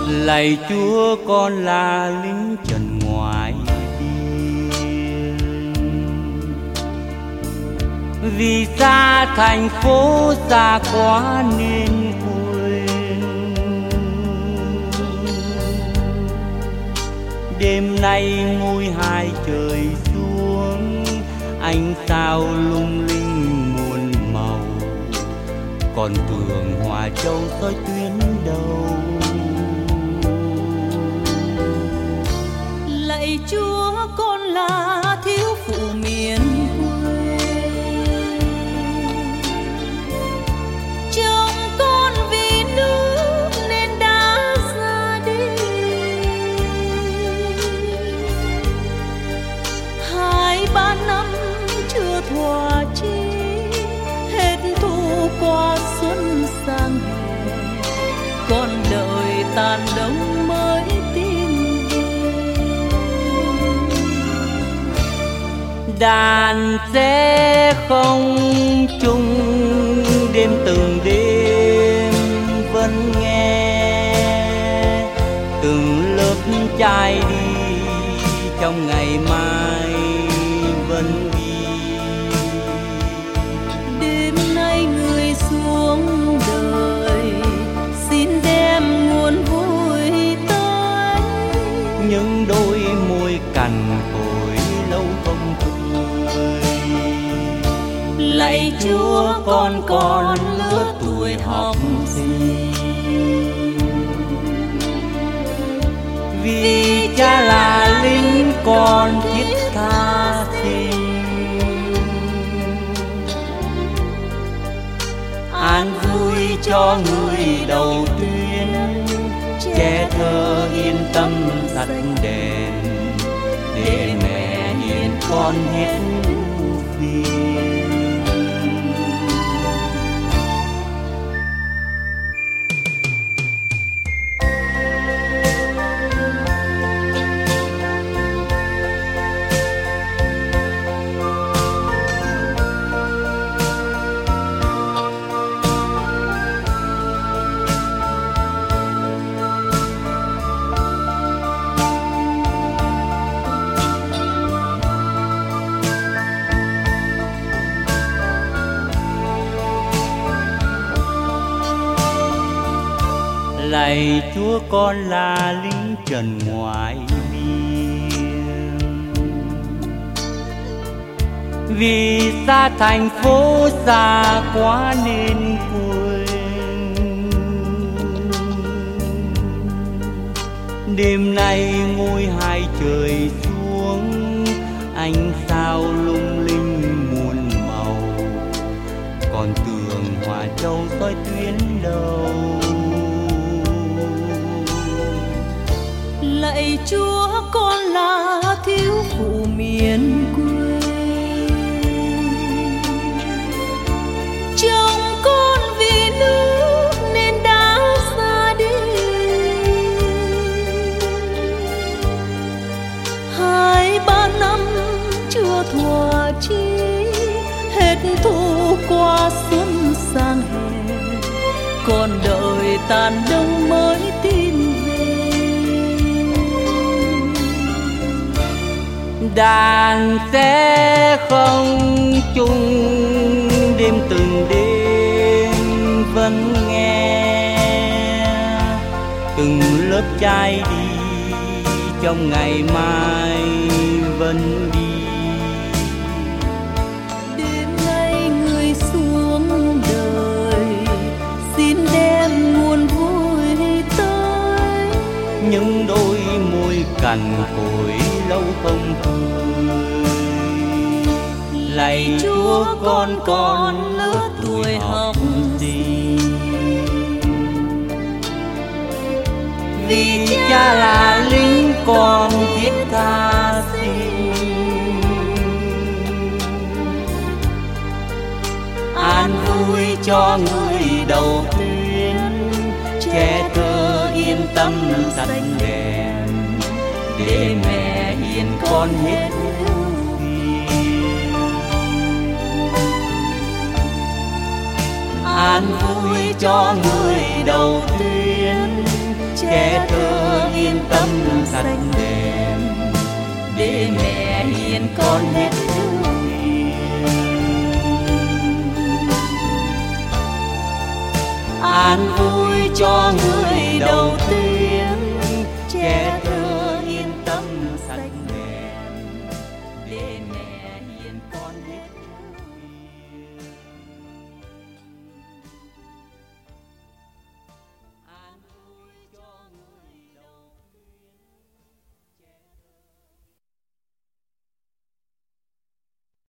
Lạy Chúa, con là lính trần ngoài biên, vì xa thành phố xa quá nên quên. Đêm nay ngôi hai trời xuống, ánh sao lung linh muôn màu, còn tường Hòa Châu soi tuyến đầu. Lạy Chúa, con là thiếu phụ miền quê, chồng con vì nước nên đã ra đi. 2-3 năm chưa thỏa chí, hết thu qua xuân sang hè, con đợi tàn đông mới đàn sẽ không chung đêm từng đêm, vẫn nghe từng lớp trai đi trong ngày mai vẫn đi. Đêm nay người xuống đời xin đem nguồn vui tới, những đôi môi cằn cỗi lâu không cười. Lạy Chúa, con còn lứa tuổi học sinh, vì cha là lính con thiết tha sinh. An vui cho người đầu tuyến, trẻ thơ yên tâm tắt đèn, để mẹ hiền con hết phiền. Lạy Chúa, con là lính trần ngoài biên, vì xa thành phố xa quá nên quên. Đêm nay ngôi hai trời xuống, ánh sao lung linh muôn màu, còn tường Hòa Châu soi tuyến đầu. Lạy Chúa, con là thiếu phụ miền quê, chồng con vì nước nên đã ra đi. 2-3 năm chưa thỏa chí, hết thu qua xuân sang hè, còn đợi tàn đông mới tin về. Đàn sẽ không chung đêm từng đêm, vẫn nghe từng lớp trai đi trong ngày mai vẫn đi. Đêm nay người xuống đời xin đem nguồn vui tới, những đôi môi cằn cỗi lâu không cười. Lạy Chúa, con còn lứa tuổi học sinh, vì cha là lính con thiết tha sinh. An vui cho người đầu tuyến, trẻ thơ yên tâm tắt đèn, để mẹ hiền con hết phiền. An vui cho người đầu tuyến, trẻ thơ tâm tắt đèn để mẹ hiền con hết thương hiền. An vui cho người đầu tư